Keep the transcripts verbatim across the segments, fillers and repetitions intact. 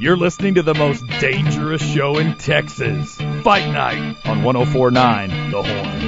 You're listening to the most dangerous show in Texas, Fight Night on one oh four point nine The Horn.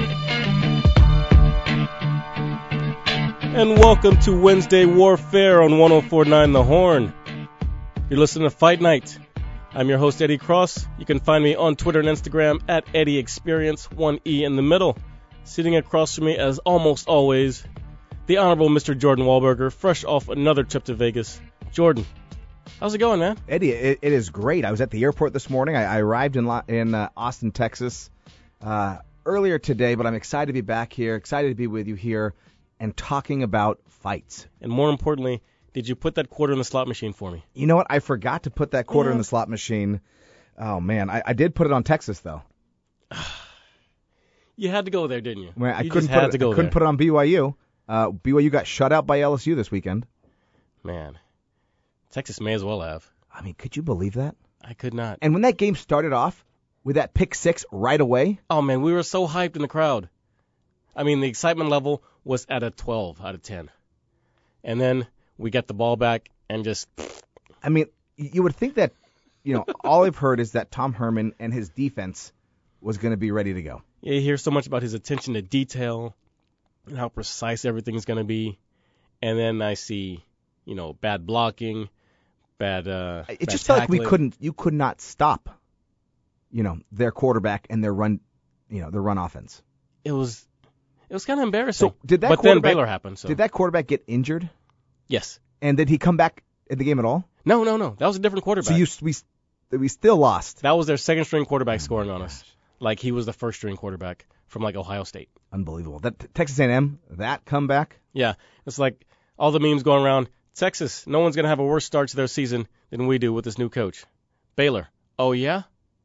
And welcome to Wednesday Warfare on one oh four point nine The Horn. You're listening to Fight Night. I'm your host, Eddie Cross. You can find me on Twitter and Instagram at Eddie Experience, one E in the middle. Sitting across from me, as almost always, the Honorable Mister Jordan Wahlberger, fresh off another trip to Vegas. Jordan, how's it going, man? Eddie, it, it is great. I was at the airport this morning. I, I arrived in, in uh, Austin, Texas uh, earlier today, but I'm excited to be back here, excited to be with you here and talking about fights. And more importantly, did you put that quarter in the slot machine for me? You know what? I forgot to put that quarter yeah. in the slot machine. Oh, man. I, I did put it on Texas, though. You had to go there, didn't you? Well, I you couldn't, just put had it, to go I couldn't there. put it on B Y U. Uh, B Y U got shut out by L S U this weekend. Man, Texas may as well have. I mean, could you believe that? I could not. And when that game started off with that pick six right away. Oh, man, we were so hyped in the crowd. I mean, the excitement level was at a twelve out of ten. And then we get the ball back and just... I mean, you would think that, you know, all I've heard is that Tom Herman and his defense was going to be ready to go. Yeah, you hear so much about his attention to detail and how precise everything's going to be. And then I see, you know, bad blocking, bad uh It bad just felt like we tackling. couldn't, you could not stop, you know, their quarterback and their run, you know, their run offense. It was... It was kind of embarrassing. So did that but then quarterback- Baylor happened. So. Did that quarterback get injured? Yes. And did he come back in the game at all? No, no, no. That was a different quarterback. So you we we still lost. That was their second string quarterback scoring on us. Like he was the first string quarterback from like Ohio State. Unbelievable. That Texas A and M, that comeback. Yeah. It's like all the memes going around. Texas, no one's going to have a worse start to their season than we do with this new coach. Baylor, oh yeah?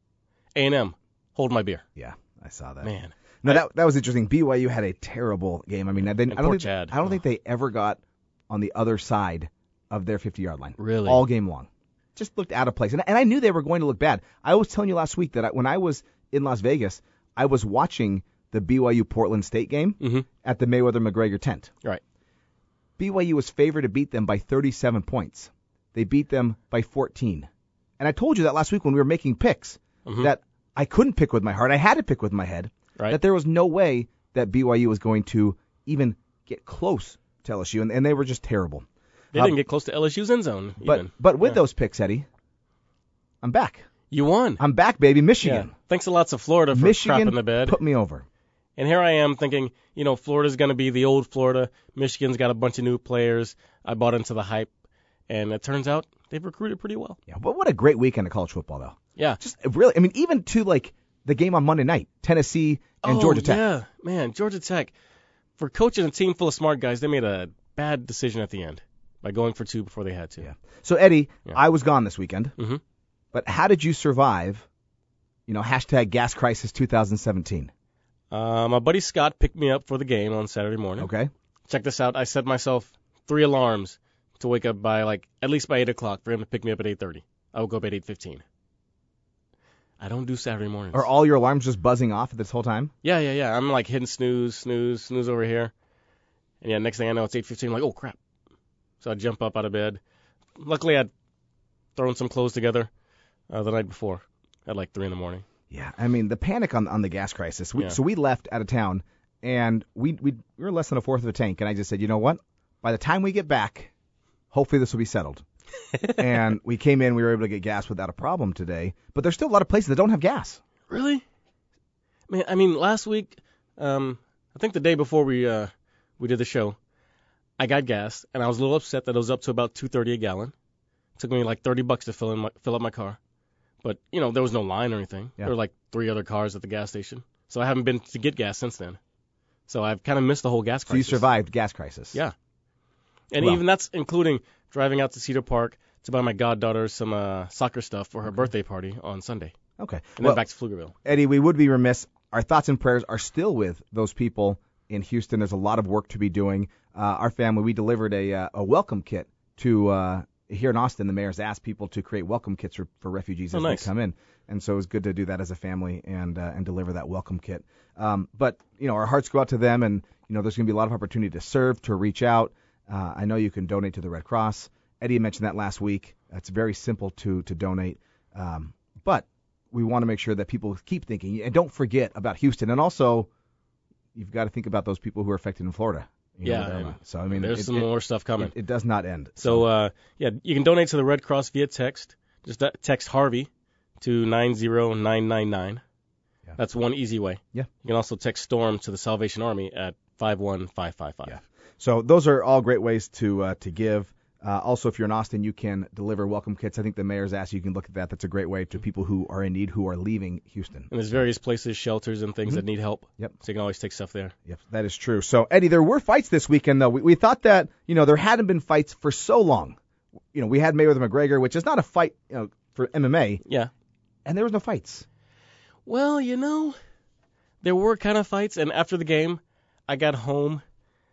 A and M, hold my beer. Yeah, I saw that. Man. No, I- that that was interesting. B Y U had a terrible game. I mean, I, didn't, And I don't poor think Chad. I don't Oh. think they ever got on the other side of their fifty-yard line. Really? All game long. Just looked out of place. And, and I knew they were going to look bad. I was telling you last week that I, when I was in Las Vegas, I was watching the B Y U Portland State game Mhm. at the Mayweather-McGregor tent. Right. B Y U was favored to beat them by thirty-seven points. They beat them by fourteen. And I told you that last week when we were making picks, Mhm. that I couldn't pick with my heart. I had to pick with my head. Right. That there was no way that B Y U was going to even get close to L S U, and, and they were just terrible. They Um, didn't get close to L S U's end zone. But even. but with Yeah. those picks, Eddie, I'm back. You won. I'm back, baby. Yeah. Michigan. Thanks a lot to Florida for Michigan crapping the bed. put me over. And here I am thinking, you know, Florida's going to be the old Florida. Michigan's got a bunch of new players. I bought into the hype. And it turns out they've recruited pretty well. Yeah, but what a great weekend of college football, though. Yeah. Just really, I mean, even to like the game on Monday night, Tennessee and oh, Georgia Tech. Yeah, man, Georgia Tech. For coaching a team full of smart guys, they made a bad decision at the end by going for two before they had to. Yeah. So Eddie, Yeah. I was gone this weekend. Mm-hmm. But how did you survive? You know, hashtag Gas Crisis twenty seventeen. Uh, my buddy Scott picked me up for the game on Saturday morning. Okay. Check this out. I set myself three alarms to wake up by like at least by eight o'clock for him to pick me up at eight thirty. I woke up at eight fifteen. I don't do Saturday mornings. Are all your alarms just buzzing off at this whole time? Yeah, yeah, yeah. I'm like hitting snooze, snooze, snooze over here. And yeah, next thing I know, it's eight fifteen. I'm like, oh, crap. So I jump up out of bed. Luckily, I'd thrown some clothes together uh, the night before at like three in the morning. Yeah. I mean, the panic on on the gas crisis. We, Yeah. So we left out of town, and we, we we were less than a fourth of a tank, and I just said, you know what? By the time we get back, hopefully this will be settled. And we came in, we were able to get gas without a problem today. But there's still a lot of places that don't have gas. Really? Man, I mean, last week, um, I think the day before we uh, we did the show, I got gas, and I was a little upset that it was up to about two thirty a gallon. It took me like thirty bucks to fill in my, fill up my car. But, you know, there was no line or anything. Yeah. There were like three other cars at the gas station. So I haven't been to get gas since then. So I've kind of missed the whole gas So you crisis. survived gas crisis. Yeah. And Well- even that's including driving out to Cedar Park to buy my goddaughter some uh, soccer stuff for her birthday party on Sunday. Okay. And Well, then back to Pflugerville. Eddie, we would be remiss. Our thoughts and prayers are still with those people in Houston. There's a lot of work to be doing. Uh, our family, we delivered a uh, a welcome kit to uh, here in Austin. The mayor's asked people to create welcome kits for, for refugees Oh, as nice. they come in, and so it was good to do that as a family and uh, and deliver that welcome kit. Um, but you know, our hearts go out to them, and you know, there's going to be a lot of opportunity to serve, to reach out. Uh, I know you can donate to the Red Cross, Eddie mentioned that last week. It's very simple to to donate, um, but we want to make sure that people keep thinking and don't forget about Houston. And also, you've got to think about those people who are affected in Florida. You know, Yeah, so I mean, there's it, some it, more stuff coming. It, it does not end. So, uh, yeah, you can donate to the Red Cross via text. Just uh, text Harvey to nine zero nine nine nine. Yeah. That's one easy way. Yeah. You can also text Storm to the Salvation Army at five one five five five. Yeah. So those are all great ways to uh, to give. Uh, also, if you're in Austin, you can deliver welcome kits. I think the mayor's asked you. You can look at that. That's a great way to people who are in need who are leaving Houston. And there's various places, shelters, and things Mm-hmm. that need help. Yep. So you can always take stuff there. Yep, that is true. So, Eddie, there were fights this weekend, though. We, we thought that, you know, there hadn't been fights for so long. You know, we had Mayweather McGregor, which is not a fight, you know, for M M A, Yeah. and there was no fights. Well, you know, there were kind of fights, and after the game, I got home,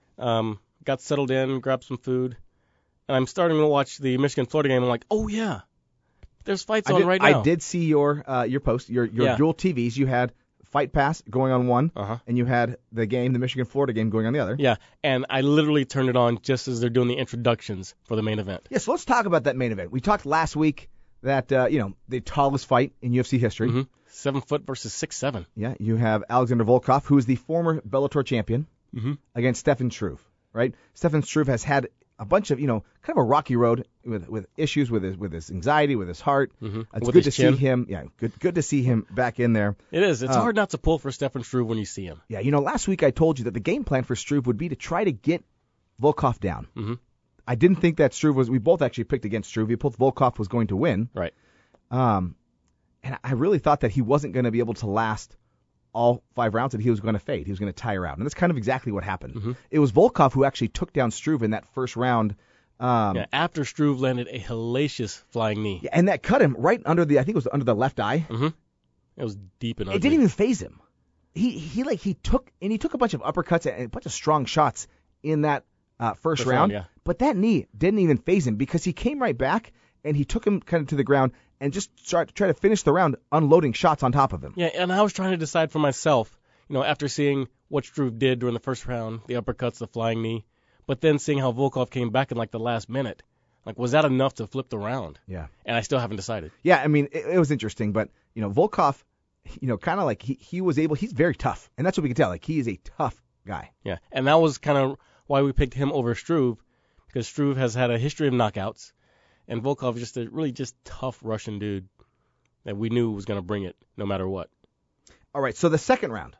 um, got settled in, grabbed some food, and I'm starting to watch the Michigan-Florida game. I'm like, oh, yeah, there's fights I on did, right now. I did see your uh, your post, your your Yeah. dual T Vs. You had Fight Pass going on one, Uh-huh. and you had the game, the Michigan-Florida game, going on the other. Yeah, and I literally turned it on just as they're doing the introductions for the main event. Yeah, so let's talk about that main event. We talked last week that, uh, you know, the tallest fight in U F C history. Mm-hmm. Seven foot versus six seven. Yeah, you have Alexander Volkov, who is the former Bellator champion, Mm-hmm. against Stefan Struve, right? Stefan Struve has had a bunch of, you know, kind of a rocky road with with issues with his with his anxiety, with his heart. Mm-hmm. It's With good his to chin. see him. Yeah, good good to see him back in there. It is. It's Uh, hard not to pull for Stefan Struve when you see him. Yeah, you know, last week I told you that the game plan for Struve would be to try to get Volkov down. Mm-hmm. I didn't think that Struve was. We both actually picked against Struve. We both Volkov was going to win. Right. Um, and I really thought that he wasn't going to be able to last all five rounds, that he was going to fade. He was going to tire out. And that's kind of exactly what happened. Mm-hmm. It was Volkov who actually took down Struve in that first round. Um, Yeah, after Struve landed a hellacious flying knee. yeah, and that cut him right under the, I think it was under the left eye. Mm-hmm. It was deep and ugly. It didn't even phase him. He, he like, he took, and he took a bunch of uppercuts and a bunch of strong shots in that uh, first, First round. round, yeah. But that knee didn't even phase him because he came right back and he took him kind of to the ground and just started to try to finish the round unloading shots on top of him. Yeah, and I was trying to decide for myself, you know, after seeing what Struve did during the first round, the uppercuts, the flying knee, but then seeing how Volkov came back in like the last minute. Like, was that enough to flip the round? Yeah. And I still haven't decided. Yeah, I mean, it, it was interesting, but, you know, Volkov, you know, kind of like he, he was able, he's very tough, and that's what we can tell. Like, he is a tough guy. Yeah, and that was kind of why we picked him over Struve, because Struve has had a history of knockouts, and Volkov is just a really just tough Russian dude that we knew was going to bring it no matter what. All right, so the second round,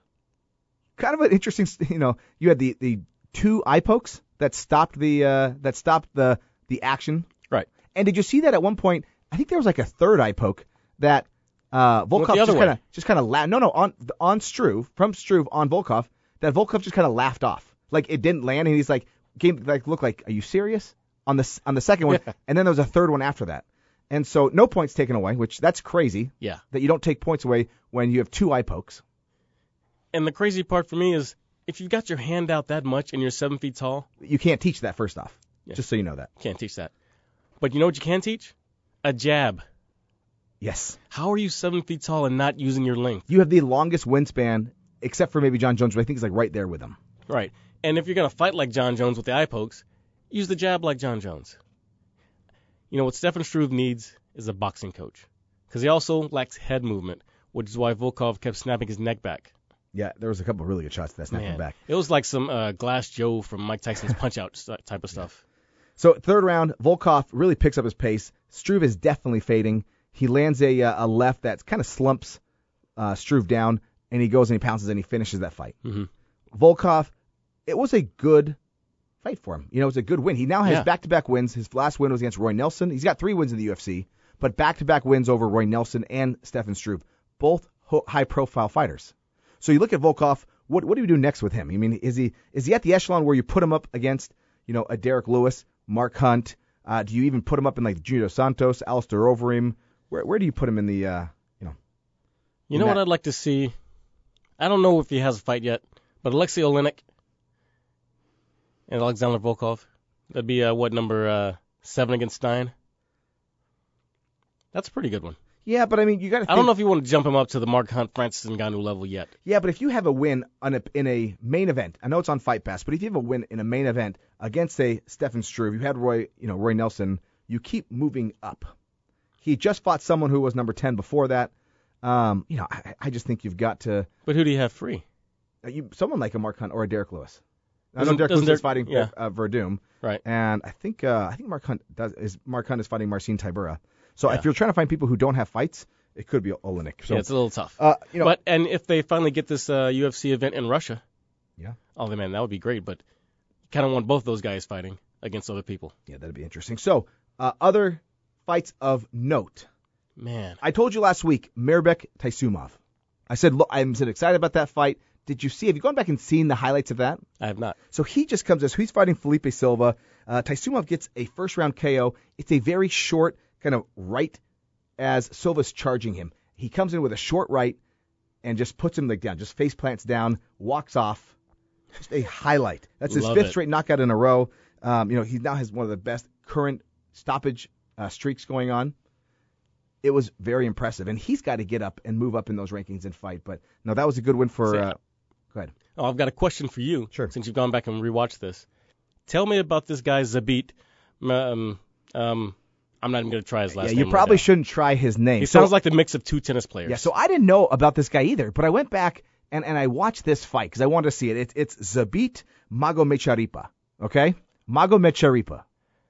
kind of an interesting, you know, you had the, the two eye pokes that stopped the uh, that stopped the the action. Right. And did you see that at one point? I think there was like a third eye poke that uh, Volkov the other just way. kind of just kind of la- no no on on Struve from Struve on Volkov, that Volkov just kind of laughed off, like it didn't land, and he's like game like looked like, are you serious on the on the second one? Yeah. And then there was a third one after that, and so no points taken away, which that's crazy Yeah. that you don't take points away when you have two eye pokes. And the crazy part for me is, if you've got your hand out that much and you're seven feet tall, You can't teach that, first off, Yeah. just so you know that. you can't teach that. But you know what you can teach? A jab. Yes. How are you seven feet tall and not using your length? You have the longest wingspan, except for maybe John Jones, but I think he's like right there with him. Right. And if you're going to fight like John Jones with the eye pokes, use the jab like John Jones. You know, what Stefan Struve needs is a boxing coach, because he also lacks head movement, which is why Volkov kept snapping his neck back. Yeah, there was a couple of really good shots that snapped him Man, back. it was like some uh, Glass Joe from Mike Tyson's Punch-Out st- type of stuff. So third round, Volkov really picks up his pace. Struve is definitely fading. He lands a uh, a left that kind of slumps uh, Struve down, and he goes and he pounces and he finishes that fight. Mm-hmm. Volkov, it was a good fight for him. You know, it was a good win. He now has Yeah. back-to-back wins. His last win was against Roy Nelson. He's got three wins in the U F C, but back-to-back wins over Roy Nelson and Stefan Struve, both ho- high-profile fighters. So you look at Volkov. What what do you do next with him? I mean, is he is he at the echelon where you put him up against, you know, a Derek Lewis, Mark Hunt? Uh, do you even put him up in like Junior Dos Santos, Alistair Overeem? Where where do you put him in the uh, you know? You in know that- what I'd like to see? I don't know if he has a fight yet, but Alexei Oleinik and Alexander Volkov. That'd be, uh, what, number uh, seven against nine? That's a pretty good one. Yeah, but I mean, you got to. I don't know if you want to jump him up to the Mark Hunt, Francis Ngannou level yet. Yeah, but if you have a win on a, in a main event, I know it's on Fight Pass, but if you have a win in a main event against, say, Stefan Struve, you had Roy, you know, Roy Nelson you keep moving up. He just fought someone who was number ten before that. Um, you know, I, I just think you've got to. But who do you have free? You, someone like a Mark Hunt or a Derek Lewis. I know Doesn't- Derek doesn't Lewis is Derek- fighting yeah. uh, Verdum, Right. and I think uh, I think Mark Hunt does is Mark Hunt is fighting Marcin Tybura. So Yeah. if you're trying to find people who don't have fights, it could be Olenek. So Yeah, it's a little tough. uh, you know, But and if they finally get this uh, U F C event in Russia, yeah, oh man, that would be great. But you kind of want both those guys fighting against other people. yeah, that'd be interesting. So uh, other fights of note. Man, I told you last week, Mirbek Taisumov. I said, look, I'm so excited about that fight. Did you see? Have you gone back and seen the highlights of that? I have not. So he just comes as he's fighting Felipe Silva. Uh, Taisumov gets a first round K O. It's a very short kind of right as Silva's charging him. He comes in with a short right and just puts him like down, just face plants down, walks off. Just a highlight. That's his Love fifth it. straight knockout in a row. Um, you know, he now has one of the best current stoppage uh, streaks going on. It was very impressive, and he's got to get up and move up in those rankings and fight. But no, that was a good win for. See, Uh, go ahead. Oh, I've got a question for you. Sure. Since you've gone back and rewatched this, tell me about this guy Zabit. Um, um, I'm not even going to try his last Yeah, name. you right probably now. shouldn't try his name. He So- sounds like the mix of two tennis players. Yeah, so I didn't know about this guy either, but I went back and, and I watched this fight because I wanted to see it. it it's Zabit Magomedcharipa, okay? Magomedcharipa.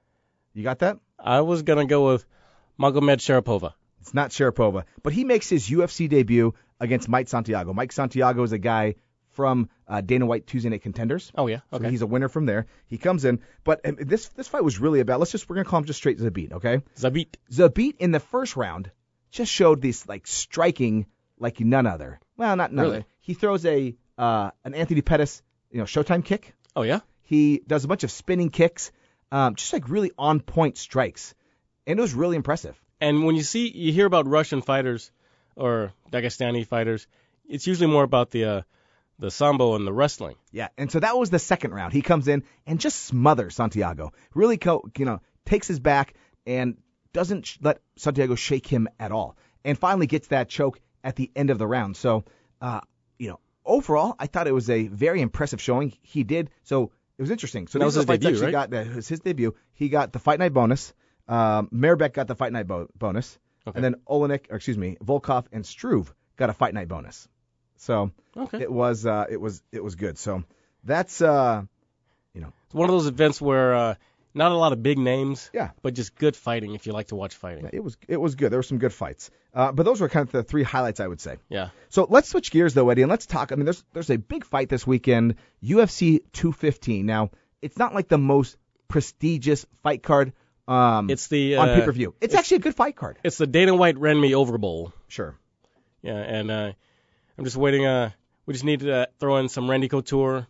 You got that? I was going to go with Magomed Sharapova. It's not Sharapova, but he makes his U F C debut against Mike Santiago. Mike Santiago is a guy from uh, Dana White Tuesday Night Contenders. Oh, yeah. So Okay. he's a winner from there. He comes in, but um, this this fight was really about. Let's just we're gonna call him just straight Zabit, okay? Zabit. Zabit in the first round just showed this like striking like none other. Well, not none Really? other. He throws a uh, an Anthony Pettis, you know, Showtime kick. Oh, yeah? He does a bunch of spinning kicks, um, just like really on point strikes, and it was really impressive. And when you see, you hear about Russian fighters or Dagestani fighters, it's usually more about the uh, the sambo and the wrestling. Yeah, and so that was the second round. He comes in and just smothers Santiago. Really, co- you know, takes his back and doesn't sh- let Santiago shake him at all. And finally gets that choke at the end of the round. So, uh, you know, overall, I thought it was a very impressive showing. He did. So it was interesting. So That these was are his the fights debut, actually right? got that was his debut. He got the fight night bonus. Um, Mirbek got the fight night bo- bonus. Okay. And then Olenek, or excuse me, Volkov and Struve got a fight night bonus. So Okay. it was uh, it was it was good. So that's uh, you know, It's one of those events where uh, not a lot of big names, yeah. but just good fighting if you like to watch fighting. It was it was good. There were some good fights, uh, but those were kind of the three highlights I would say. Yeah. So let's switch gears though, Eddie, and let's talk. I mean, there's there's a big fight this weekend, U F C two fifteen. Now, it's not like the most prestigious fight card um, It's the on uh, pay per view. It's, it's- actually a good fight card. It's the Dana White Renmi Over Bowl. Sure. Yeah, and uh, I'm just waiting. Uh, we just need to uh, throw in some Randy Couture,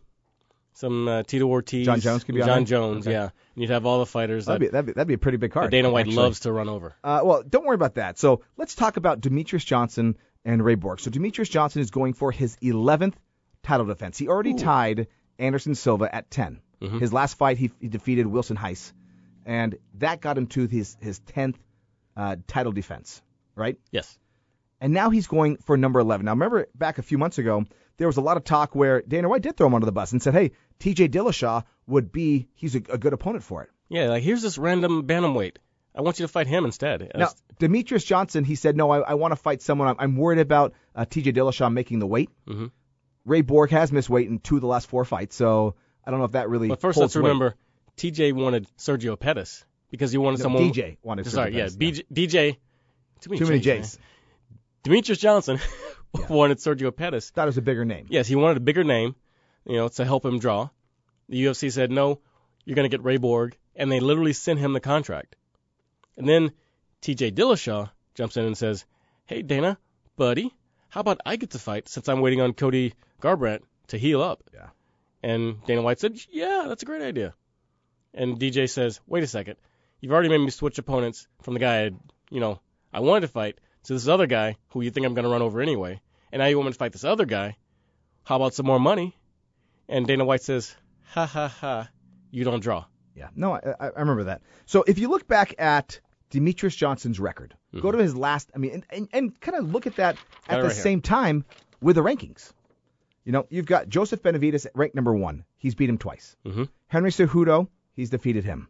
some uh, Tito Ortiz, John Jones could be on John there? Jones. Okay. Yeah, and you'd have all the fighters that, That'd be that'd be, that'd be a pretty big that card. Dana White actually. loves to run over. Uh, well, don't worry about that. So let's talk about Demetrius Johnson and Ray Borg. So Demetrius Johnson is going for his eleventh title defense. He already Ooh. tied Anderson Silva at ten. Mhm. His last fight, he, he defeated Wilson Heiss, and that got him to his his tenth uh, title defense, right? Yes. And now he's going for number eleven. Now, remember back a few months ago, there was a lot of talk where Dana White did throw him under the bus and said, hey, T J Dillashaw would be, he's a, a good opponent for it. Yeah, like here's this random bantamweight. I want you to fight him instead. Now, Demetrius Johnson, he said, no, I, I want to fight someone. I'm, I'm worried about uh, T J Dillashaw making the weight. hmm Ray Borg has missed weight in two of the last four fights, so I don't know if that really But first, holds let's weight. remember, T J wanted Sergio Pettis because he wanted No, someone. D J wanted Sorry, Sergio yeah, Pettis, B J, D J. Too many, Too many J's, J's. man. Demetrius Johnson Yeah. wanted Sergio Pettis. Thought it was a bigger name. Yes, he wanted a bigger name, you know, to help him draw. The U F C said, no, you're going to get Ray Borg, and they literally sent him the contract. And then T J Dillashaw jumps in and says, hey, Dana, buddy, how about I get to fight since I'm waiting on Cody Garbrandt to heal up? Yeah. And Dana White said, yeah, that's a great idea. And D J says, wait a second, you've already made me switch opponents from the guy, I, you know, I wanted to fight to this other guy who you think I'm going to run over anyway. And now you want me to fight this other guy. How about some more money? And Dana White says, ha, ha, ha, you don't draw. Yeah. No, I, I I remember that. So if you look back at Demetrius Johnson's record, Mm-hmm. go to his last, I mean, and, and, and kind of look at that at Got it the right here. same time with the rankings. You know, you've got Joseph Benavidez at rank number one. He's beat him twice. Mm-hmm. Henry Cejudo, he's defeated him.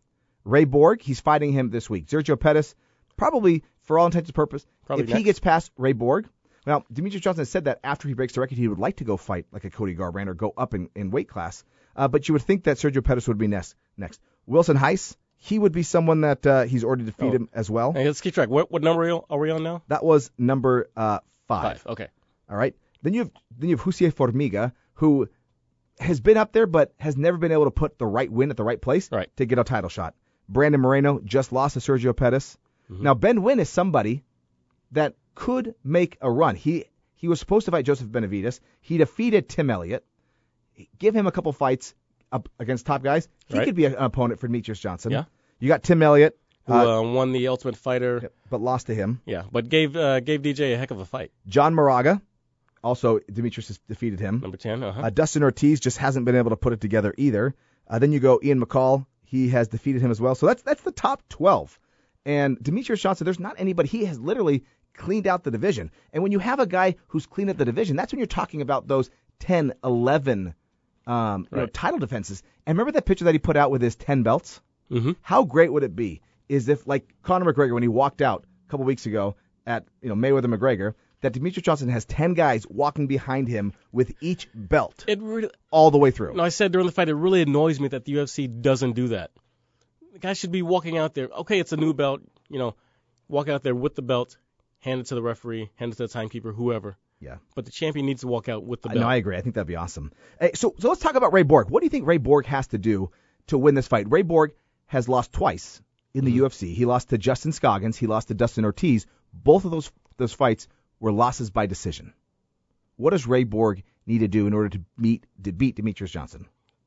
Ray Borg, he's fighting him this week. Sergio Pettis, probably for all intents and purposes, Probably if next. he gets past Ray Borg. Now, Demetrius Johnson has said that after he breaks the record, he would like to go fight like a Cody Garbrandt or go up in, in weight class. Uh, but you would think that Sergio Pettis would be next. Next, Wilson Heiss, he would be someone that uh, he's already defeated Oh. as well. Hey, let's keep track. What, what number are we- are we on now? That was number uh, five. Five. Okay. All right. Then you have then you have Jussier Formiga, who has been up there but has never been able to put the right win at the right place Right. to get a title shot. Brandon Moreno just lost to Sergio Pettis. Mm-hmm. Now Ben Wynn is somebody that could make a run. He he was supposed to fight Joseph Benavidez. He defeated Tim Elliott. Give him a couple fights up against top guys. He Right. could be an opponent for Demetrius Johnson. Yeah. You got Tim Elliott, Who uh, uh, won the Ultimate Fighter? but lost to him. Yeah, but gave uh, gave D J a heck of a fight. John Moraga, also Demetrius has defeated him. Number ten. Uh-huh. Uh, Dustin Ortiz just hasn't been able to put it together either. Uh, then you go Ian McCall. He has defeated him as well. So that's that's the top twelve. And Demetrius Johnson, there's not anybody. He has literally cleaned out the division. And when you have a guy who's cleaned up the division, that's when you're talking about those ten, eleven um, you know, Right. title defenses. And remember that picture that he put out with his ten belts? mm-hmm. How great would it be is if, like Conor McGregor, when he walked out a couple weeks ago at you know Mayweather McGregor, that Demetrius Johnson has ten guys walking behind him with each belt It really. all the way through. No, I said during the fight, it really annoys me that the U F C doesn't do that. The guy should be walking out there. Okay, it's a new belt. You know, walk out there with the belt, hand it to the referee, hand it to the timekeeper, whoever. Yeah. But the champion needs to walk out with the I- belt. No, I agree. I think that'd be awesome. Hey, so, so let's talk about Ray Borg. What do you think Ray Borg has to do to win this fight? Ray Borg has lost twice in the Mm-hmm. U F C. He lost to Justin Scoggins. He lost to Dustin Ortiz. Both of those those fights were losses by decision. What does Ray Borg need to do in order to meet to beat Demetrius Johnson?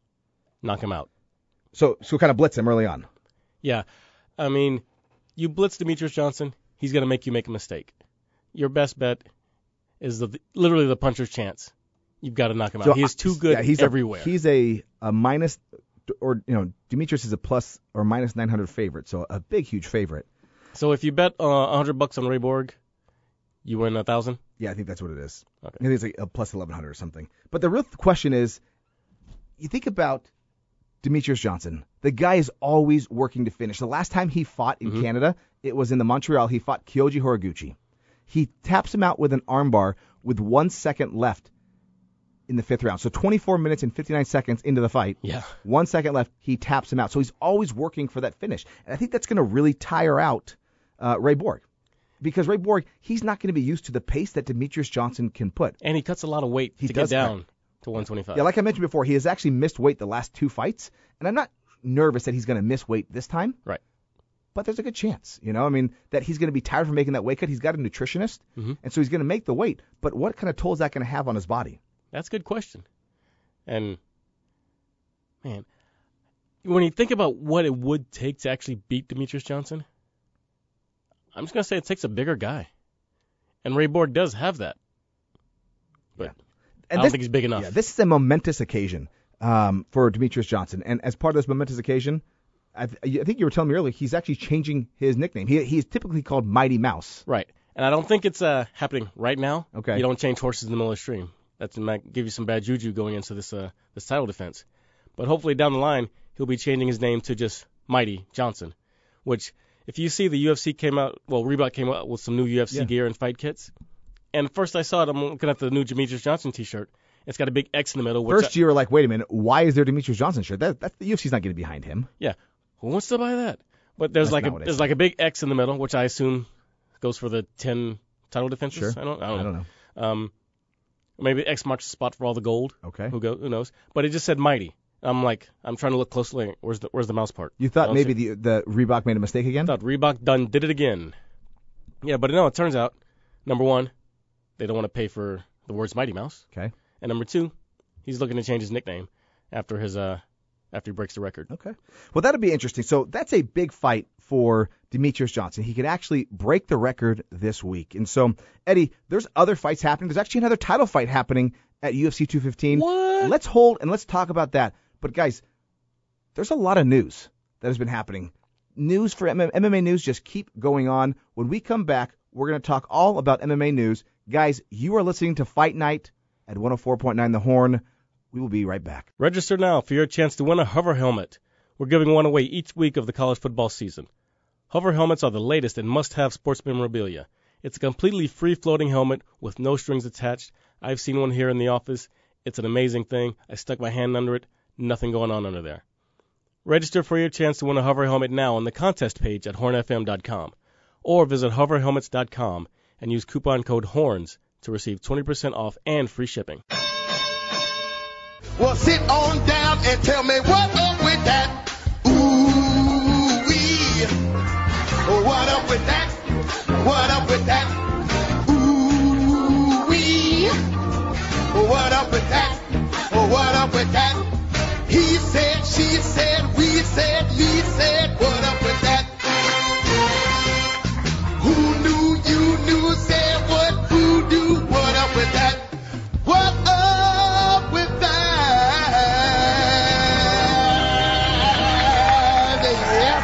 Knock him out. So, so kind of blitz him early on. Yeah. I mean, you blitz Demetrius Johnson, he's going to make you make a mistake. Your best bet is the, literally the puncher's chance. You've got to knock him out. So, he is too good yeah, he's everywhere. A, he's a, a minus, or you know, Demetrius is a plus or minus nine hundred favorite, so a big, huge favorite. So if you bet uh, one hundred bucks on Ray Borg, you win a thousand. Yeah, I think that's what it is. Okay. I think it's like a plus eleven hundred or something. But the real question is, you think about Demetrius Johnson. The guy is always working to finish. The last time he fought in Mhm. Canada, it was in the Montreal. He fought Kyoji Horiguchi. He taps him out with an armbar with one second left in the fifth round. So twenty-four minutes and fifty-nine seconds into the fight. Yeah. One second left, he taps him out. So he's always working for that finish. And I think that's going to really tire out uh, Ray Borg. Because Ray Borg, he's not going to be used to the pace that Demetrius Johnson can put. And he cuts a lot of weight He to does get down to one twenty-five. Yeah, like I mentioned before, he has actually missed weight the last two fights. And I'm not nervous that he's going to miss weight this time. Right. But there's a good chance, you know, I mean, that he's going to be tired from making that weight cut. He's got a nutritionist, Mhm. and so he's going to make the weight. But what kind of toll is that going to have on his body? That's a good question. And, man, when you think about what it would take to actually beat Demetrius Johnson, I'm just going to say it takes a bigger guy. And Ray Borg does have that. But Yeah. I And don't this, think he's big enough. yeah, this is a momentous occasion um, for Demetrius Johnson. And as part of this momentous occasion, I, th- I think you were telling me earlier, he's actually changing his nickname. He He's typically called Mighty Mouse. Right. And I don't think it's uh, happening right now. Okay. You don't change horses in the middle of the stream. That might give you some bad juju going into this uh, this title defense. But hopefully down the line, he'll be changing his name to just Mighty Johnson, which if you see the U F C came out, well, Reebok came out with some new U F C Yeah. gear and fight kits. And first I saw it, I'm looking at the new Demetrius Johnson t-shirt. It's got a big X in the middle. Which First, you were like, wait a minute, why is there a Demetrius Johnson shirt? That, that's the U F C's not getting behind him. I, yeah. Who wants to buy that? But there's That's like not a what I there's said. like a big X in the middle, which I assume goes for the ten title defenses. Sure. I don't I don't, I don't know. Um, maybe X marks the spot for all the gold. Okay. Who go? Who knows? But it just said Mighty. I'm like, I'm trying to look closely. Where's the Where's the mouse part? You I thought don't maybe see- the the Reebok made a mistake again? I thought Reebok done did it again. Yeah, but no. It turns out, number one, they don't want to pay for the words Mighty Mouse, Okay. and number two, he's looking to change his nickname after his uh after he breaks the record. Okay. Well, that'll be interesting. So that's a big fight for Demetrius Johnson. He could actually break the record this week. And so, Eddie, there's other fights happening. There's actually another title fight happening at U F C two fifteen. What? Let's hold and let's talk about that. But, guys, there's a lot of news that has been happening. News for M M A news just keep going on. When we come back, we're going to talk all about M M A news. Guys, you are listening to Fight Night at one oh four point nine The Horn. We will be right back. Register now for your chance to win a hover helmet. We're giving one away each week of the college football season. Hover helmets are the latest and must-have sports memorabilia. It's a completely free-floating helmet with no strings attached. I've seen one here in the office. It's an amazing thing. I stuck my hand under it. Nothing going on under there. Register for your chance to win a Hover helmet now on the contest page at horn f m dot com. Or visit hover helmets dot com and use coupon code HORNS to receive twenty percent off and free shipping. Well, sit on down and tell me what up with that. Ooh-wee. What up with that? What up with that? Ooh-wee. What up with that? What up with that? He said, she said, we said, me said, what up with that? Who knew, you knew, said what, who knew, what up with that? What up with that? Yes,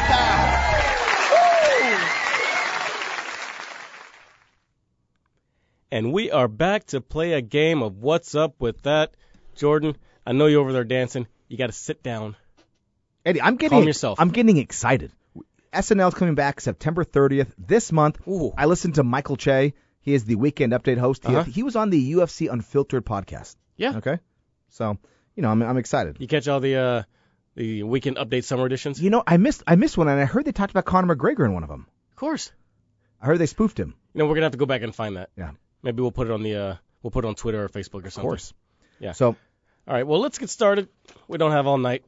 sir. And we are back to play a game of What's Up With That. Jordan, I know you're over there dancing. You got to sit down. Eddie, I'm getting Calm yourself. I'm getting excited. S N L's coming back September thirtieth this month. Ooh. I listened to Michael Che. He is the Weekend Update host. He, Uh-huh. he was on the U F C Unfiltered podcast. Yeah. Okay. So, you know, I'm I'm excited. You catch all the uh, the Weekend Update summer editions? You know, I missed I missed one, and I heard they talked about Conor McGregor in one of them. Of course. I heard they spoofed him. You know, we're going to have to go back and find that. Yeah. Maybe we'll put it on the uh, we'll put it on Twitter or Facebook or something. Of course. Yeah. So, All right, well, let's get started. We don't have all night.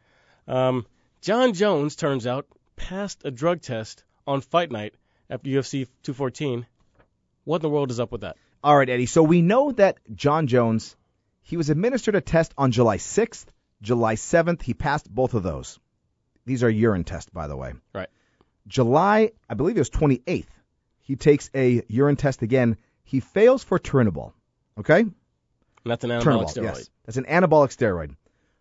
Um, John Jones, turns out, passed a drug test on Fight Night after U F C two fourteen. What in the world is up with that? all right, Eddie. So we know that John Jones, he was administered a test on July sixth, July seventh. He passed both of those. These are urine tests, by the way. Right. July, I believe it was twenty-eighth. He takes a urine test again. He fails for Turinabol. Okay? And that's an anabolic Turinabol, steroid. yes. That's an anabolic steroid.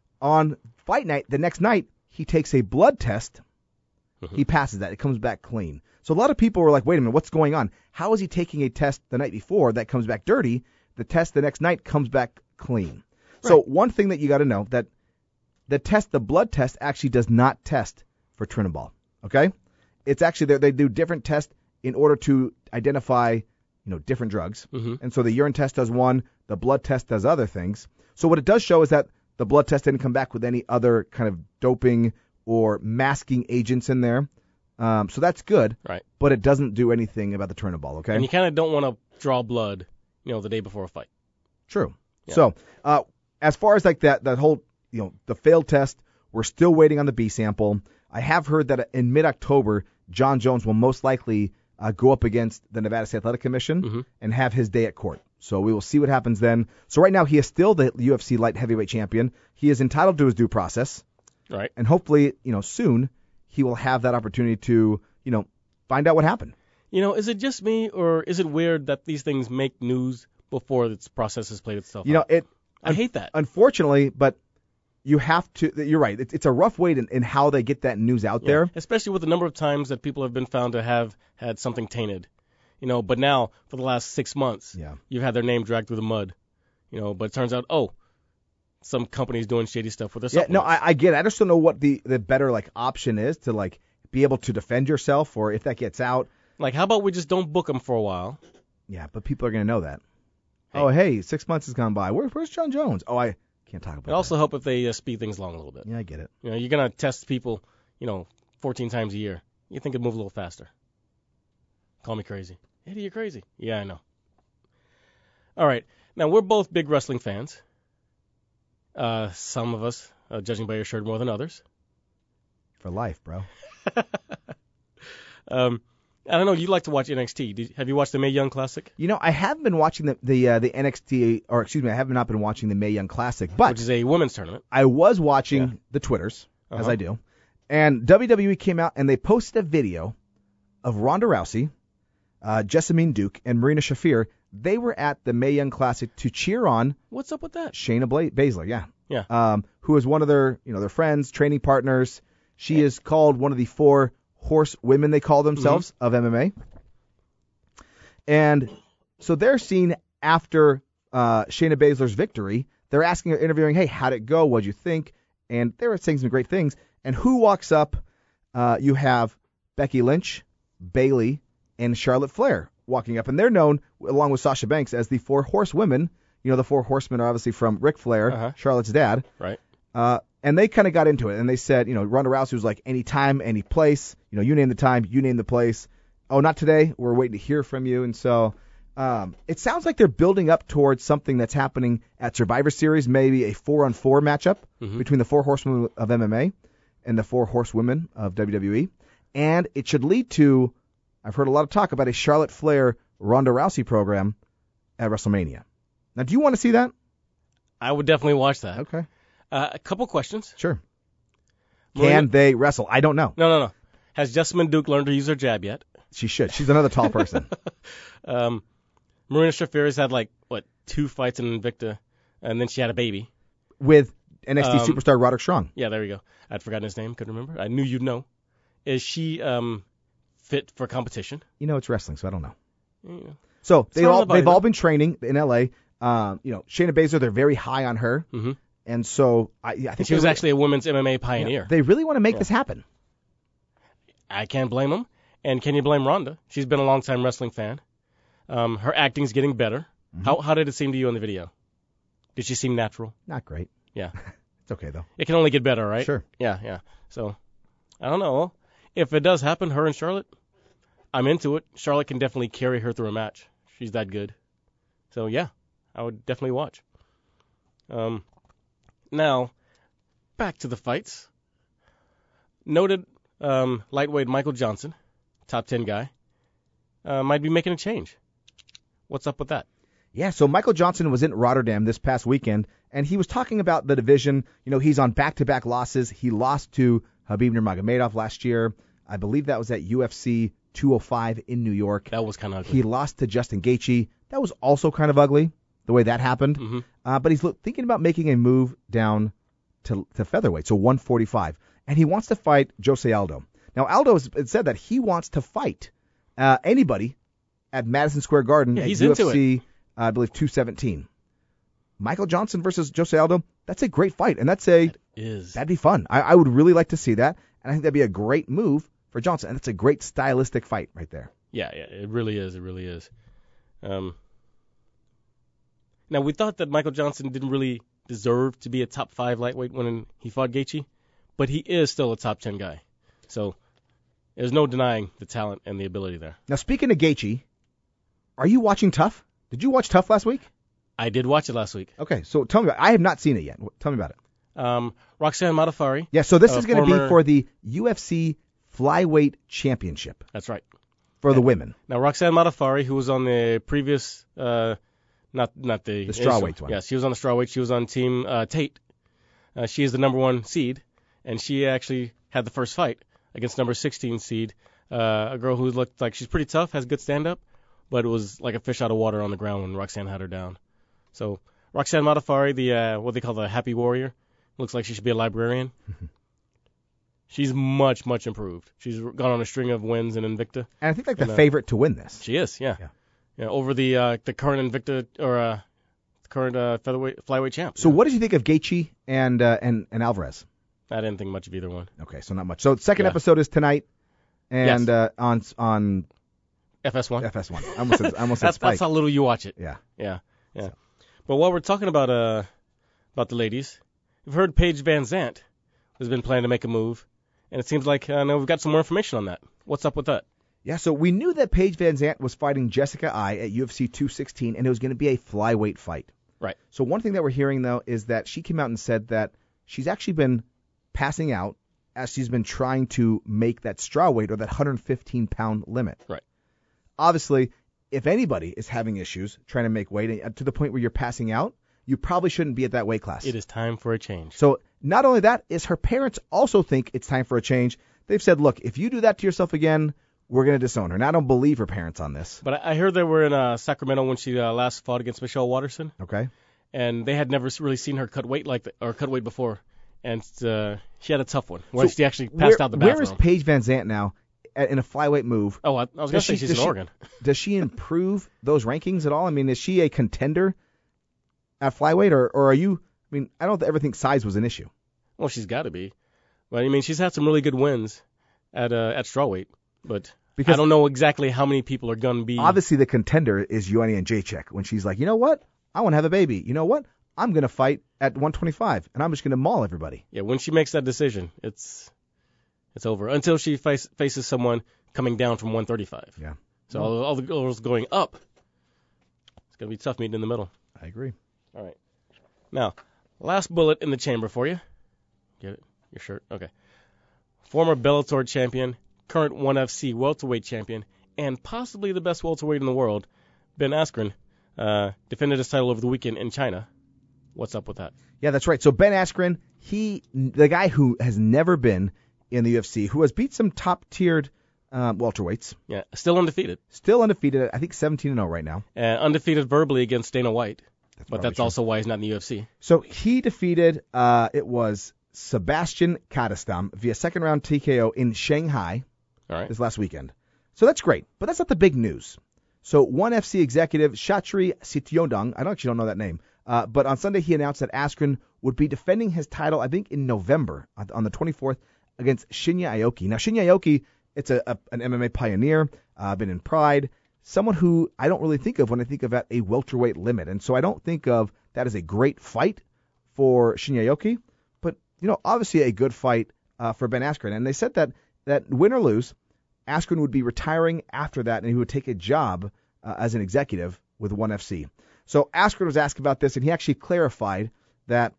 On Fight Night, the next night, he takes a blood test. Mhm. He passes that. It comes back clean. So a lot of people were like, wait a minute, what's going on? How is he taking a test the night before that comes back dirty? The test the next night comes back clean. So Right. one thing that you got to know, that the test, the blood test actually does not test for Turinabol. Okay? It's actually, they- they do different tests in order to identify, you know, different drugs. Mhm. And so the urine test does one, the blood test does other things. So what it does show is that the blood test didn't come back with any other kind of doping or masking agents in there. Um, so that's good, Right. but it doesn't do anything about the Turinabol, okay? And you kind of don't want to draw blood, you know, the day before a fight. True. Yeah. So uh, as far as like that, that whole, you know, the failed test, we're still waiting on the B sample. I have heard that in mid-October, John Jones will most likely uh, go up against the Nevada State Athletic Commission Mhm. and have his day at court. So we will see what happens then. So right now he is still the U F C light heavyweight champion. He is entitled to his due process, Right. and hopefully, you know, soon he will have that opportunity to, you know, find out what happened. You know, is it just me, or is it weird that these things make news before this process has played itself You know, out? it. I hate that. Unfortunately, but you have to. You're right. It's, it's a rough way in, in how they get that news out Yeah, there. especially with the number of times that people have been found to have had something tainted. You know, but now, for the last six months, Yeah. you've had their name dragged through the mud. You know, but it turns out, oh, some company's doing shady stuff with their Yeah, no, supplements. I, I get it. I just don't know what the, the better like option is to like be able to defend yourself, or if that gets out. Like, how about we just don't book them for a while? Yeah, but people are going to know that. Hey. Oh, hey, six months has gone by. Where, where's John Jones? Oh, I can't talk about It also that. help if they uh, speed things along a little bit. Yeah, I get it. You know, you're going to test people, you know, fourteen times a year. You think it'd move a little faster. Call me crazy. Eddie, you're crazy. Yeah, I know. All right. Now, we're both big wrestling fans. Uh, some of us, uh, judging by your shirt, more than others. For life, bro. Um, I don't know. You like to watch N X T. Did, have you watched the Mae Young Classic? You know, I haven't been watching the the uh, the N X T, or excuse me, I have not been watching the Mae Young Classic, but Which is a women's tournament. I was watching Yeah. the Twitters, as Uh-huh. I do, and W W E came out and they posted a video of Ronda Rousey, uh, Jessamine Duke, and Marina Shafir. They were at the Mae Young Classic to cheer on What's up with that? Shayna Bla- Baszler, yeah, Yeah. um, who is one of their, you know, their friends, training partners. She is called one of the four horse women, they call themselves, of M M A. And so they're seen after uh, Shayna Baszler's victory. They're asking her, interviewing, hey, how'd it go? What'd you think? And they were saying some great things. And who walks up? Uh, you have Becky Lynch, Bayley, and Charlotte Flair walking up. And they're known, along with Sasha Banks, as the Four Horsewomen. You know, the Four Horsemen are obviously from Ric Flair, Uh-huh. Charlotte's dad. Right. Uh, and they kind of got into it. And they said, you know, Ronda Rousey was like, any time, any place. You know, you name the time, you name the place. Oh, not today. We're waiting to hear from you. And so um, it sounds like they're building up towards something that's happening at Survivor Series, maybe a four-on-four matchup Mhm. between the Four Horsemen of M M A and the Four Horsewomen of W W E. And it should lead to, I've heard a lot of talk about a Charlotte Flair Ronda Rousey program at WrestleMania. Now, do you want to see that? I would definitely watch that. Okay. Uh, a couple questions. Sure. Marina- Can they wrestle? I don't know. No, no, no. Has Jessamine Duke learned to use her jab yet? She should. She's another tall person. Um, Marina Shafir's had like what two fights in Invicta, and then she had a baby. With N X T Um, superstar Roderick Strong. Yeah, there we go. I'd forgotten his name. Couldn't remember. I knew you'd know. Is she um fit for competition? You know, it's wrestling, so I don't know. Yeah. So they not all all about they've it. all been training in L A. Um, you know, Shayna Baszler, they're very high on her, Mm-hmm. and so I, I think And she was they- actually a women's M M A pioneer. They really want to make Yeah. this happen. I can't blame them. And can you blame Ronda? She's been a long-time wrestling fan. Um, her acting's getting better. Mm-hmm. How how did it seem to you in the video? Did she seem natural? Not great. Yeah. It's okay though. It can only get better, right? Sure. Yeah, yeah. So, I don't know. If it does happen, her and Charlotte, I'm into it. Charlotte can definitely carry her through a match. She's that good. So, yeah, I would definitely watch. Um, now, back to the fights. Noted um, lightweight Michael Johnson, top ten guy, uh, might be making a change. What's up with that? Yeah, so Michael Johnson was in Rotterdam this past weekend, and he was talking about the division. You know, he's on back-to-back losses. He lost to Khabib Nurmagomedov last year. I believe that was at U F C two oh five in New York. That was kind of ugly. He lost to Justin Gaethje. That was also kind of ugly, the way that happened. Mhm. Uh, but he's look, thinking about making a move down to, to featherweight, so one forty-five. And he wants to fight Jose Aldo. Now, Aldo has said that he wants to fight uh, anybody at Madison Square Garden Yeah, at he's U into F C, uh, I believe, two seventeen. Michael Johnson versus Jose Aldo, that's a great fight, and that's a Is. that'd be fun. I, I would really like to see that, and I think that'd be a great move for Johnson, and that's a great stylistic fight right there. Yeah, yeah, it really is. It really is. Um, now, we thought that Michael Johnson didn't really deserve to be a top five lightweight when he fought Gaethje, but he is still a top ten guy. So there's no denying the talent and the ability there. Now, speaking of Gaethje, are you watching Tough? Did you watch Tough last week? I did watch it last week. Okay, so tell me about it. I have not seen it yet. Tell me about it. Um, Roxanne Modafferi. Yeah, so this Uh, is going to be former- for the U F C Flyweight Championship That's right. for the women. Now, Roxanne Modafferi, who was on the previous, uh, not not the The strawweights one. Yes, she was on the strawweight. She was on Team uh, Tate. Uh, she is the number one seed, and she actually had the first fight against number sixteen seed, uh, a girl who looked like she's pretty tough, has good stand-up, but it was like a fish out of water on the ground when Roxanne had her down. So Roxanne Modafferi, the uh, what they call the Happy Warrior, looks like she should be a librarian. She's much, much improved. She's gone on a string of wins in Invicta. And I think like the And, uh, favorite to win this. She is, yeah. Yeah. Yeah, over the uh, the current Invicta or uh, the current uh, featherweight flyweight champ. So what did you think of Gaethje and uh, and and Alvarez? I didn't think much of either one. Okay, so not much. So the second Yeah. episode is tonight, and Yes. uh, on on F S one. F S one. I almost said, I almost said That's Spike. that's how little you watch it. Yeah. Yeah, yeah. But while we're talking about uh about the ladies, we've heard Paige Van Zant has been planning to make a move, and it seems like uh, now we've got some more information on that. What's up with that? Yeah, so we knew that Paige Van Zant was fighting Jessica Ai at U F C two sixteen, and it was going to be a flyweight fight. Right. So one thing that we're hearing, though, is that she came out and said that she's actually been passing out as she's been trying to make that strawweight or that one hundred fifteen pound limit. Right. Obviously, if anybody is having issues trying to make weight uh, to the point where you're passing out, you probably shouldn't be at that weight class. It is time for a change. So not only that, is her parents also think it's time for a change. They've said, look, if you do that to yourself again, we're going to disown her. And I don't believe her parents on this. But I I heard they were in uh, Sacramento when she uh, last fought against Michelle Watterson, Okay? and they had never s- really seen her cut weight like the, or cut weight before, and uh, she had a tough one where So she actually passed where, out the bathroom. Where is Paige Van Zant now at, in a flyweight move? Oh, I, I was going to Does say she- she's does in she- Oregon. Does she improve those rankings at all? I mean, is she a contender at flyweight, or, or are you? I mean, I don't ever think size was an issue. Well, she's got to be. Well, I mean, she's had some really good wins at uh, at strawweight, but Because I don't know exactly how many people are going to be. obviously the contender is Joanna Jędrzejczyk when she's like, you know what? I want to have a baby. You know what? I'm going to fight at one twenty-five, and I'm just going to maul everybody. Yeah, when she makes that decision, it's it's over. Until she face, faces someone coming down from one thirty-five. Yeah. So all, all the girls going up, it's going to be tough meeting in the middle. I agree. All right. Now, last bullet in the chamber for you. Get it? Your shirt? Okay. Former Bellator champion, current one F C welterweight champion, and possibly the best welterweight in the world, Ben Askren, uh, defended his title over the weekend in China. What's up with that? Yeah, that's right. So Ben Askren, he, the guy who has never been in the U F C, who has beat some top-tiered um, welterweights, Yeah, still undefeated. still undefeated. I think seventeen and oh right now. Uh, undefeated verbally against Dana White, but probably that's true. also why he's not in the U F C. So he defeated, uh, it was Sebastian Kadestam via second round T K O in Shanghai All right. this last weekend. So that's great, but that's not the big news. So one F C executive, Shatri Sityodong, I don't actually don't know that name, uh, but on Sunday he announced that Askren would be defending his title, I think in November, on, on the twenty-fourth, against Shinya Aoki. Now Shinya Aoki, it's a, a an M M A pioneer, uh, been in Pride, someone who I don't really think of when I think of at a welterweight limit, and so I don't think of that as a great fight for Shinya Aoki, but you know, obviously a good fight uh, for Ben Askren. And they said that that win or lose, Askren would be retiring after that, and he would take a job uh, as an executive with one F C. So Askren was asked about this, and he actually clarified that,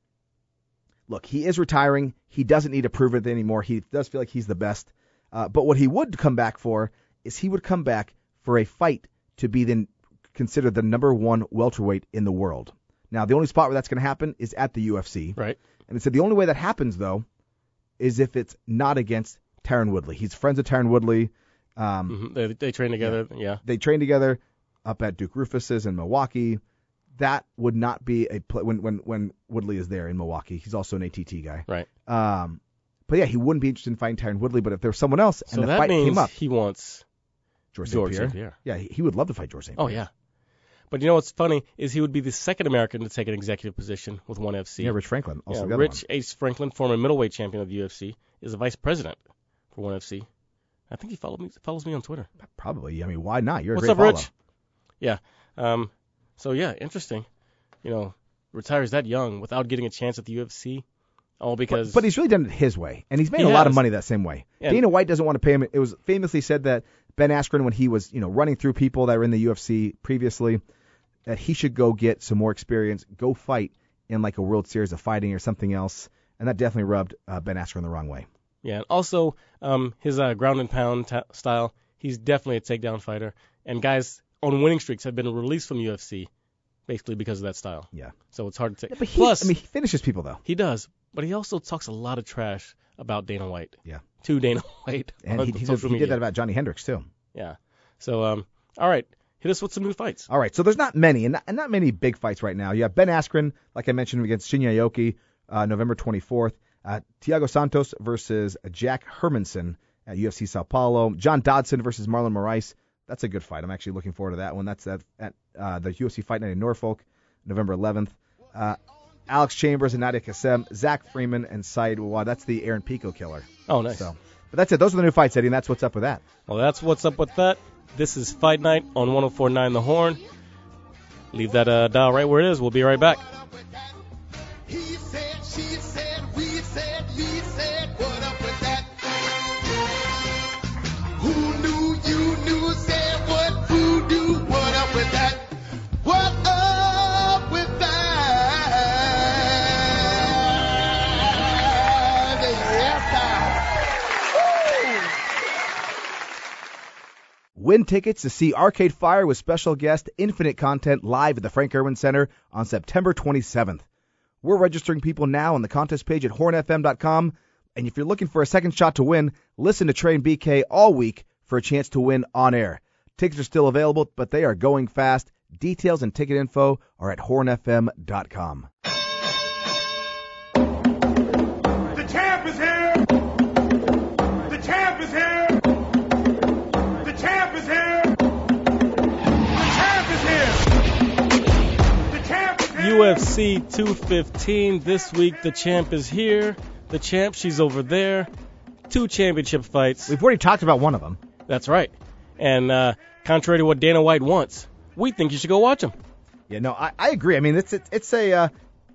look, he is retiring. He doesn't need to prove it anymore. He does feel like he's the best. Uh, but what he would come back for is he would come back for a fight to be then considered the number one welterweight in the world. Now, the only spot where that's going to happen is at the U F C. Right. And they said the only way that happens, though, is if it's not against Tyron Woodley. He's friends with Tyron Woodley. Um, Mm-hmm. They, they train together. Yeah. They train together up at Duke Rufus's in Milwaukee. That would not be a play when, when, when Woodley is there in Milwaukee. He's also an A T T guy. Right. Um, but, yeah, he wouldn't be interested in fighting Tyron Woodley. But if there was someone else and So the that fight means came up, he wants George Saint George Pierre. Saint Pierre. Yeah, he, he would love to fight George Saint Pierre. Oh, yeah. But you know what's funny is he would be the second American to take an executive position with one F C. Yeah, Rich Franklin. Also Yeah, the other Rich Ace Franklin, former middleweight champion of the U F C, is the vice president for one F C. I think he followed me, follows me on Twitter. one. Probably. I mean, why not? You're What's a up, great Rich? Yeah. Um. So yeah, interesting. You know, retires that young without getting a chance at the U F C, all because. But, but he's really done it his way, and he's made He a lot of has. money that same way. Yeah. Dana White doesn't want to pay him. It was famously said that Ben Askren, when he was, you know, running through people that were in the U F C previously, that he should go get some more experience, go fight in like a World Series of Fighting or something else, and that definitely rubbed uh, Ben Askren the wrong way. Yeah, and also um, his uh, ground and pound ta style, he's definitely a takedown fighter. And guys on winning streaks have been released from U F C basically because of that style. Yeah. So it's hard to take. Yeah, but he, Plus, I mean, he finishes people though, he does, but he also talks a lot of trash about Dana White. Yeah. To Dana White and on he, he, did, social he media. did that about Johnny Hendricks too. Yeah. So, um, all right, hit us with some new fights. All right, so there's not many, and not, and not many big fights right now. You have Ben Askren, like I mentioned, against Shinya Aoki, uh, November twenty-fourth. Uh, Thiago Santos versus Jack Hermanson at U F C Sao Paulo. John Dodson versus Marlon Moraes. That's a good fight. I'm actually looking forward to that one. That's at, at uh, the U F C Fight Night in Norfolk, November eleventh. Uh, Alex Chambers and Nadia Kassem, Zach Freeman and Said Wawad. That's the Aaron Pico killer. Oh, nice. So, but that's it. Those are the new fights, Eddie, and that's what's up with that. Well, that's what's up with that. This is Fight Night on one oh four point nine The Horn. Leave that uh, dial right where it is. We'll be right back. He said, she said, we said, he said, what up with that? Who knew you knew said what who do? What up with that? What up with that? Yes, Win tickets to see Arcade Fire with special guest Infinite Content live at the Frank Erwin Center on September twenty-seventh. We're registering people now on the contest page at horn f m dot com. And if you're looking for a second shot to win, listen to Train B K all week for a chance to win on air. Tickets are still available, but they are going fast. Details and ticket info are at horn f m dot com. The champ is here! The champ is here! The champ is here! The champ is here! The champ is here! U F C two fifteen. This week, the champ is here. the champ. She's over there. Two championship fights. We've already talked about one of them. That's right. And uh, contrary to what Dana White wants, we think you should go watch them. Yeah, no, I, I agree. I mean, it's it's, it's a uh,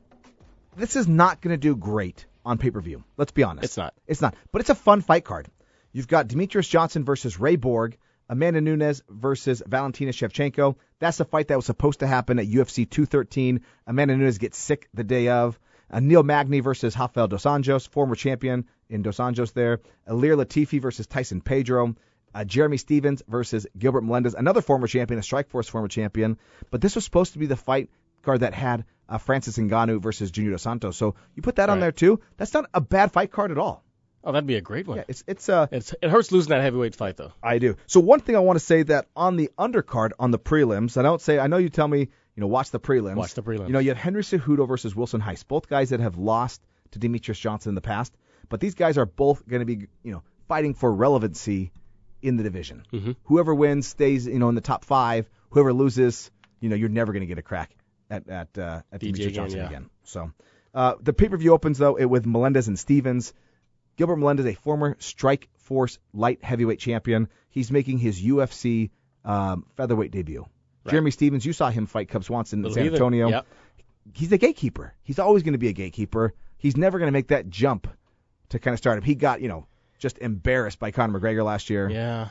this is not going to do great on pay-per-view. Let's be honest. It's not. It's not. But it's a fun fight card. You've got Demetrius Johnson versus Ray Borg, Amanda Nunes versus Valentina Shevchenko. That's a fight that was supposed to happen at U F C two thirteen. Amanda Nunes gets sick the day of. Uh, Neil Magny versus Rafael Dos Anjos, former champion in Dos Anjos there. Ilir Latifi versus Tyson Pedro. Uh, Jeremy Stevens versus Gilbert Melendez, another former champion, a Strikeforce former champion. But this was supposed to be the fight card that had uh, Francis Ngannou versus Junior Dos Santos. So you put that on Right. there too. That's not a bad fight card at all. Oh, that'd be a great one. Yeah, it's it's uh It's, it hurts losing that heavyweight fight, though. I do. So one thing I want to say that on the undercard on the prelims, I don't say I know you tell me, you know, watch the prelims. Watch the prelims. You know, you have Henry Cejudo versus Wilson Heiss, both guys that have lost to Demetrius Johnson in the past, but these guys are both going to be, you know, fighting for relevancy in the division. Mm-hmm. Whoever wins stays, you know, in the top five. Whoever loses, you know, you're never going to get a crack at at uh, at D J Demetrius again, Johnson yeah. again. So uh, the pay-per-view opens though it with Melendez and Stevens. Gilbert Melendez, a former Strike Force light heavyweight champion. He's making his U F C um, featherweight debut. Right. Jeremy Stevens, you saw him fight Cub Swanson in Little San heathen. Antonio. Yep. He's a gatekeeper. He's always going to be a gatekeeper. He's never going to make that jump to kind of start him. He got, you know, just embarrassed by Conor McGregor last year. Yeah.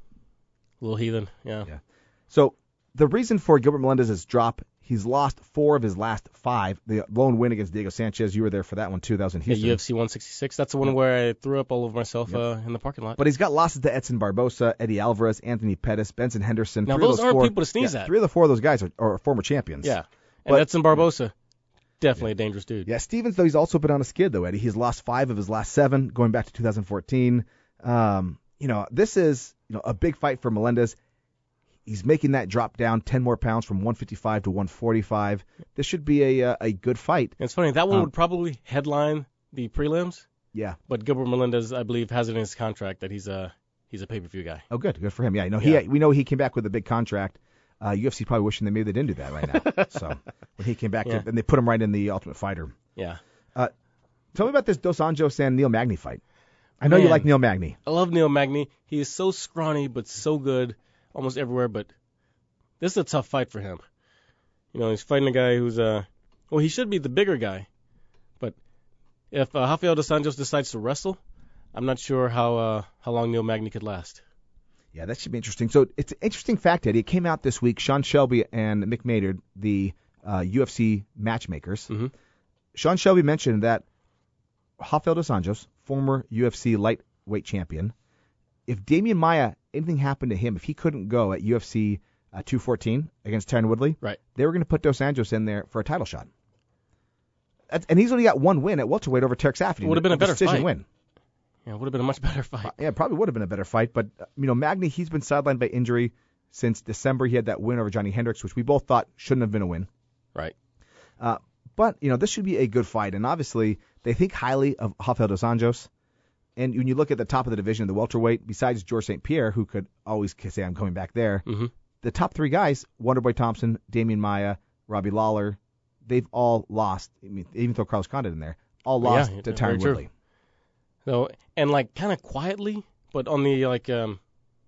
Little heathen. Yeah. Yeah. So the reason for Gilbert Melendez's drop, he's lost four of his last five. The lone win against Diego Sanchez, you were there for that one too. That was in Yeah, Houston. U F C one sixty-six. That's the one where I threw up all over myself uh, in the parking lot. But he's got losses to Edson Barbosa, Eddie Alvarez, Anthony Pettis, Benson Henderson. Now, Three of those aren't four, people to sneeze yeah, at. Three of the four of those guys are, are former champions. yeah. And But- Edson Barbosa, definitely a dangerous dude. Yeah, Stevens, though, he's also been on a skid, though, Eddie. He's lost five of his last seven, going back to two thousand fourteen. Um, you know, this is you know a big fight for Melendez. He's making that drop down ten more pounds from one fifty-five to one forty-five. This should be a uh, a good fight. And it's funny, that one Um, would probably headline the prelims, Yeah. but Gilbert Melendez, I believe, has it in his contract that he's a he's a pay-per-view guy. Oh, good. Good for him. Yeah, you know, Yeah. he we know he came back with a big contract. Uh, U F C probably wishing they maybe they didn't do that right now. So when he came back, Yeah. and they put him right in the Ultimate Fighter. Yeah. Tell me about this Dos Anjos and Neil Magny fight. I know you Man. like Neil Magny. I love Neil Magny. He is so scrawny, but so good almost everywhere. But this is a tough fight for him. You know, he's fighting a guy who's, uh, well, he should be the bigger guy. But if uh, Rafael Dos Anjos decides to wrestle, I'm not sure how uh, how long Neil Magny could last. Yeah, that should be interesting. So it's an interesting fact, Eddie. It came out this week. Sean Shelby and Mick Maynard, the uh, U F C matchmakers. Mhm. Sean Shelby mentioned that Rafael Dos Anjos, former U F C lightweight champion, if Damian Maia, anything happened to him, if he couldn't go at U F C uh, two fourteen against Tyron Woodley, Right. they were going to put Dos Anjos in there for a title shot. That's, and he's only got one win at welterweight over Tarek Safdie. Would have been a better decision fight. win. Yeah, it would have been a much better fight. Yeah, probably would have been a better fight. But, uh, you know, Magny, he's been sidelined by injury since December. He had that win over Johnny Hendricks, which we both thought shouldn't have been a win. Right. Uh, but, you know, this should be a good fight. And obviously, they think highly of Rafael Dos Anjos. And when you look at the top of the division, the welterweight, besides George Saint Pierre, who could always say, I'm coming back there, Mhm. the top three guys, Wonderboy Thompson, Damian Maia, Robbie Lawler, they've all lost. I mean, even throw Carlos Condit in there, all Yeah, lost yeah, to very Tyron true. Woodley. So, and like kind of quietly, but on the like um,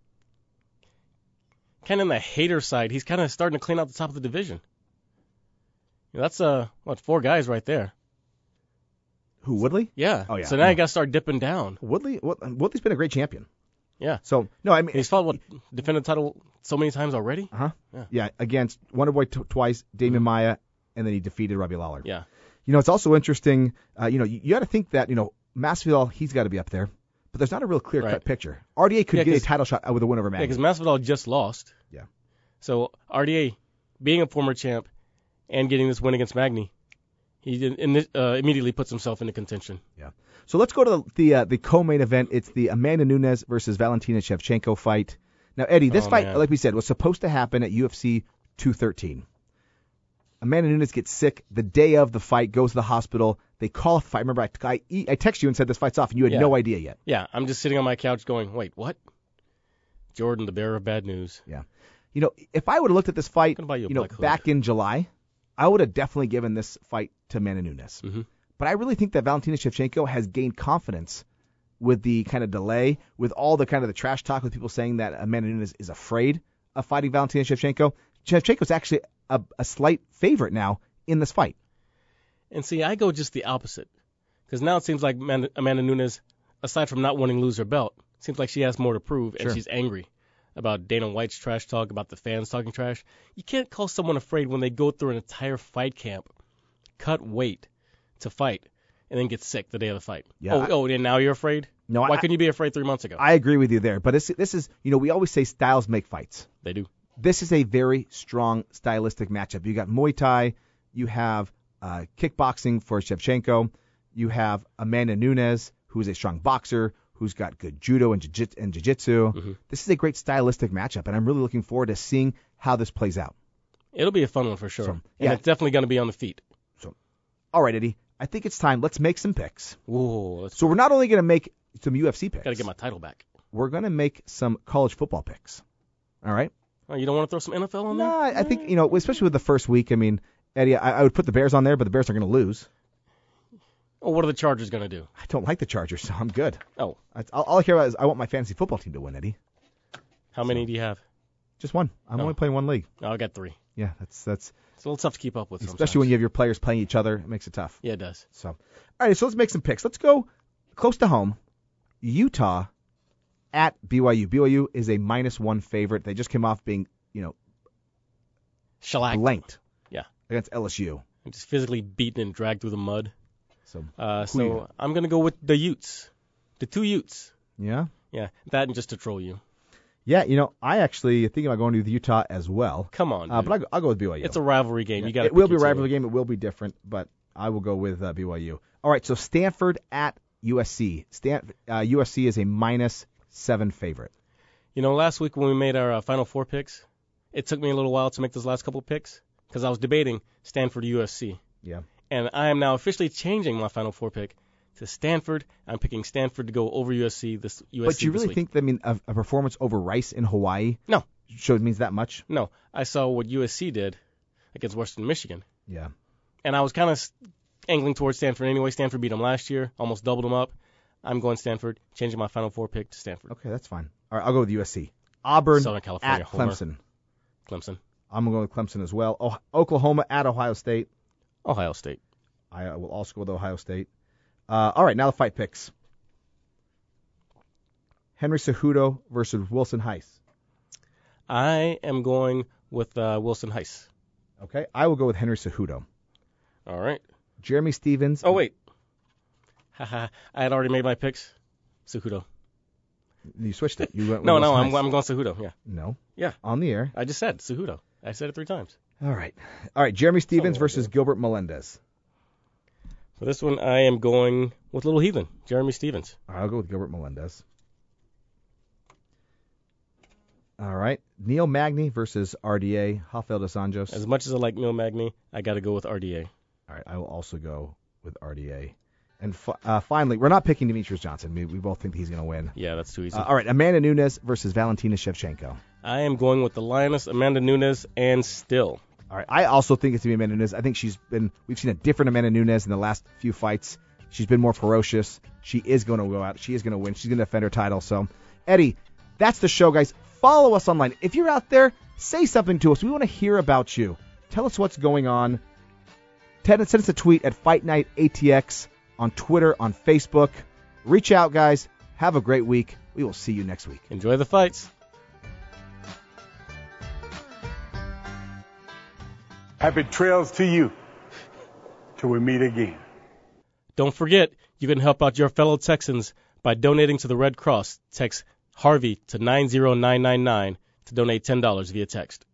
kind of in the hater side, he's kind of starting to clean out the top of the division. You know, that's uh, what four guys right there. Who, Woodley? Yeah. Oh, yeah, So now no. you got to start dipping down. Woodley, Wood- Woodley's been a great champion. Yeah. So, no, I mean, He's fought what defended title so many times already. Uh-huh. Yeah. Yeah, against Wonderboy t- twice, Damian Maia, and then he defeated Robbie Lawler. Yeah. You know, it's also interesting, uh, you know, you, you got to think that, you know, Masvidal, he's got to be up there, but there's not a real clear-cut Right. picture. R D A could Yeah, get a 'cause- title shot with a win over Yeah, Magny. because Masvidal just lost. Yeah. So R D A, being a former champ and getting this win against Magny, he did, in, uh, immediately puts himself into contention. Yeah. So let's go to the the, uh, the co-main event. It's the Amanda Nunes versus Valentina Shevchenko fight. Now, Eddie, this Oh, fight, man. like we said, was supposed to happen at U F C two thirteen. Amanda Nunes gets sick the day of the fight, goes to the hospital. They call a fight. Remember, I, I, I texted you and said this fight's off, and you had Yeah. no idea yet. Yeah, I'm just sitting on my couch going, wait, what? Jordan, the bearer of bad news. Yeah. You know, if I would have looked at this fight, Gonna buy you a you know, black hood. back in July, I would have definitely given this fight to Amanda Nunes. Mhm. But I really think that Valentina Shevchenko has gained confidence with the kind of delay, with all the kind of the trash talk with people saying that Amanda Nunes is afraid of fighting Valentina Shevchenko. Shevchenko's actually a, a slight favorite now in this fight. And see, I go just the opposite. Because now it seems like Amanda, Amanda Nunes, aside from not wanting to lose her belt, seems like she has more to prove, and Sure. she's angry about Dana White's trash talk, about the fans talking trash. You can't call someone afraid when they go through an entire fight camp, cut weight to fight, and then get sick the day of the fight. Yeah, oh, I- oh, and now you're afraid? No, Why I- couldn't you be afraid three months ago? I agree with you there. But this, this is, you know, we always say styles make fights. they do. This is a very strong stylistic matchup. You got Muay Thai, you have uh, kickboxing for Shevchenko, you have Amanda Nunes, who's a strong boxer, who's got good judo and jiu- and jiu-jitsu. Mm-hmm. This is a great stylistic matchup, and I'm really looking forward to seeing how this plays out. It'll be a fun one for sure. So, and yeah. it's definitely going to be on the feet. All right, Eddie, I think it's time. Let's make some picks. Whoa, let's So we're not only going to make some U F C picks, got to get my title back. we're going to make some college football picks. All right? Oh, you don't want to throw some N F L on No, there? I I think, you know, especially with the first week, I mean, Eddie, I, I would put the Bears on there, but the Bears are going to lose. Oh, what are the Chargers going to do? I don't like the Chargers, so I'm good. Oh, I, all, all I care about is I want my fantasy football team to win, Eddie. how many do you have? Just one. I'm Oh. only playing one league. Oh, I got three. Yeah, that's that's It's a little tough to keep up with especially sometimes. when you have your players playing each other, it makes it tough. Yeah, it does. So, all right, so let's make some picks. Let's go close to home. Utah at B Y U. B Y U is a minus one favorite. They just came off being, you know, Shellac. blanked Yeah. against L S U. I'm just physically beaten and dragged through the mud. So, Uh, Who you so got? I'm going to go with the Utes. The two Utes. yeah. Yeah, that and just to troll you. Yeah, you know, I actually think about going to the Utah as well. Come on, dude. Uh, but I'll go, I'll go with B Y U. It's a rivalry game. You got It will be a rivalry game. It will be different, but I will go with uh, B Y U. All right, so Stanford at U S C. Stan, uh, U S C is a minus seven favorite. You know, last week when we made our uh, Final Four picks, it took me a little while to make those last couple picks because I was debating Stanford U S C. Yeah. And I am now officially changing my Final Four pick to Stanford. I'm picking Stanford to go over U S C this U S C But you this really week. think that I mean a, a performance over Rice in Hawaii? No. Should means that much? No, I saw what U S C did against Western Michigan, Yeah. and I was kind of angling towards Stanford anyway. Stanford beat them last year, almost doubled them up. I'm going Stanford, changing my Final Four pick to Stanford. Okay, that's fine. All right, I'll go with U S C. Auburn Southern California, at homer. Clemson. Clemson, I'm going to go with Clemson as well. Oh, Oklahoma at Ohio State. Ohio State. I will also go with Ohio State. Uh, all right, now the fight picks. Henry Cejudo versus Wilson Heiss. I am going with uh, Wilson Heiss. Okay, I will go with Henry Cejudo. All right. Jeremy Stevens. Oh, wait. Haha, I had already made my picks. Cejudo. You switched it. You went with No, no, Wilson I'm, Heiss. I'm going Cejudo, yeah. No. Yeah. On the air. I just said Cejudo. I said it three times. All right. All right, Jeremy Stevens Something like versus that. Gilbert Melendez. For this one, I am going with Little Heathen, Jeremy Stevens. All right, I'll go with Gilbert Melendez. All right. Neil Magny versus R D A, Rafael dos Anjos. As much as I like Neil Magny, I got to go with R D A. All right, I will also go with R D A. And fi- uh, finally, we're not picking Demetrius Johnson. We, we both think he's going to win. Yeah, that's too easy. Uh, all right, Amanda Nunes versus Valentina Shevchenko. I am going with the Lioness, Amanda Nunes, and still. All right, I also think it's going to be Amanda Nunes. I think she's been, we've seen a different Amanda Nunes in the last few fights. She's been more ferocious. She is going to go out. She is going to win. She's going to defend her title. So, Eddie, that's the show, guys. Follow us online. If you're out there, say something to us. We want to hear about you. Tell us what's going on. Send us a tweet at Fight Night A T X on Twitter, on Facebook. Reach out, guys. Have a great week. We will see you next week. Enjoy the fights. Happy trails to you. Till we meet again. Don't forget, you can help out your fellow Texans by donating to the Red Cross. Text Harvey to nine zero nine nine nine to donate ten dollars via text.